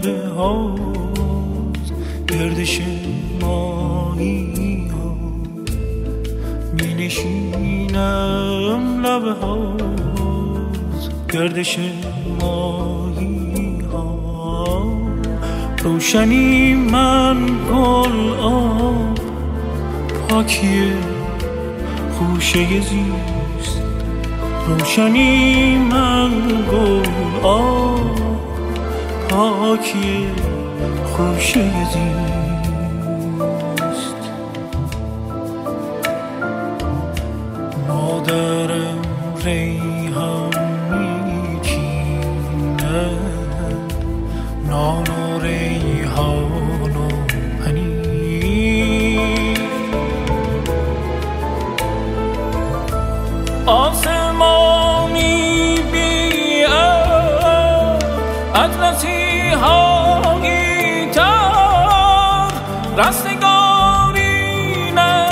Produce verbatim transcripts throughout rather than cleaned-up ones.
لبه هاست گردش ماهی ها می نشینم لبه هاست گردش ماهی ها روشنی من گل آب پاکی خوشه زیست روشنی من گل آب پاکی خوشه زیست مادرم ریحان میچیند نان و ریحان و پنیر آسمانی بی اطلسی هایی تر رستگاری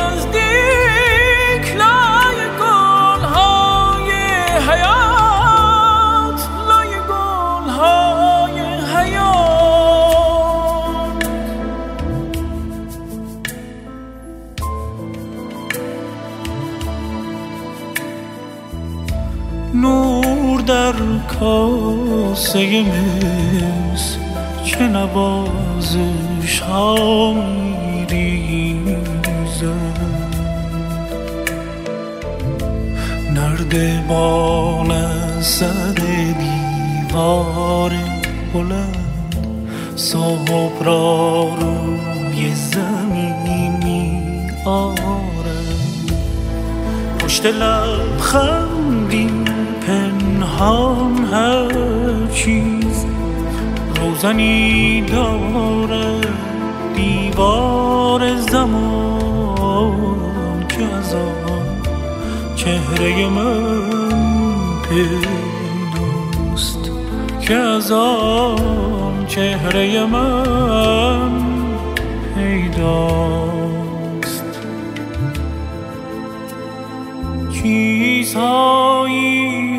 نزدیک لای گل های حیات لای گل های حیات نور در کاسه مس چه نوازش ها میریزد نردبان از سر دیوار بلند صبح را روی زمین می آرد پشت لبخندی پنهان هر چیز روزنی داره دیوار زمان که از آن چهره من پیداست که از آن چهره من پیداست چیزهایی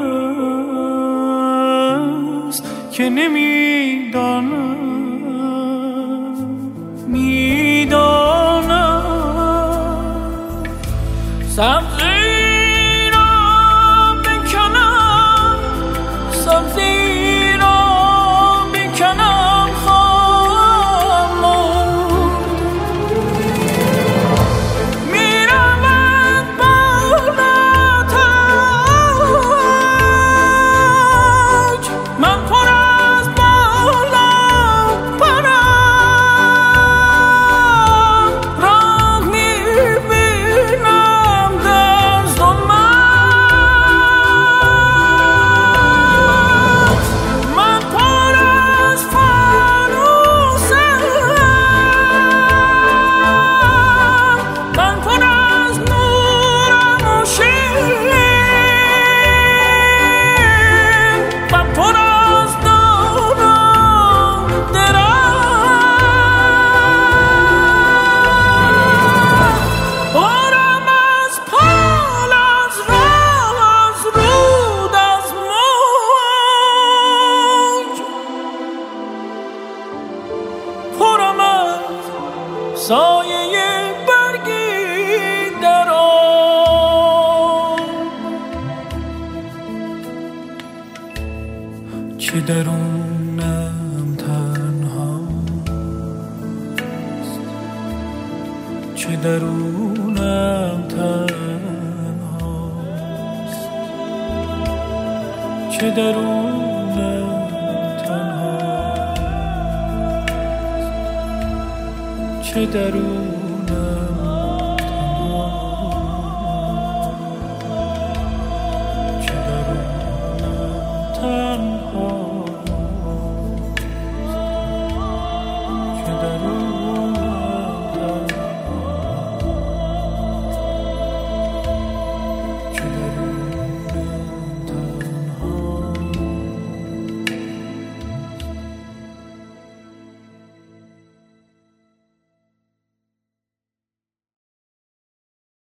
هست که نمیدانم میدانم سبزی را بکنم سبزی را بکنم خاموش میرود بالاتاج من پر از بالا پرم راه میبینم در ظلمت من پر از فانوسم من پر از نورم و شیرین من پر از دارم درم پرم از پال از راه از رود از موج پرم از سایه برگی در آب چه درونم تنهاست چه درونم تنهاست چه درونم تنهاست چه درونم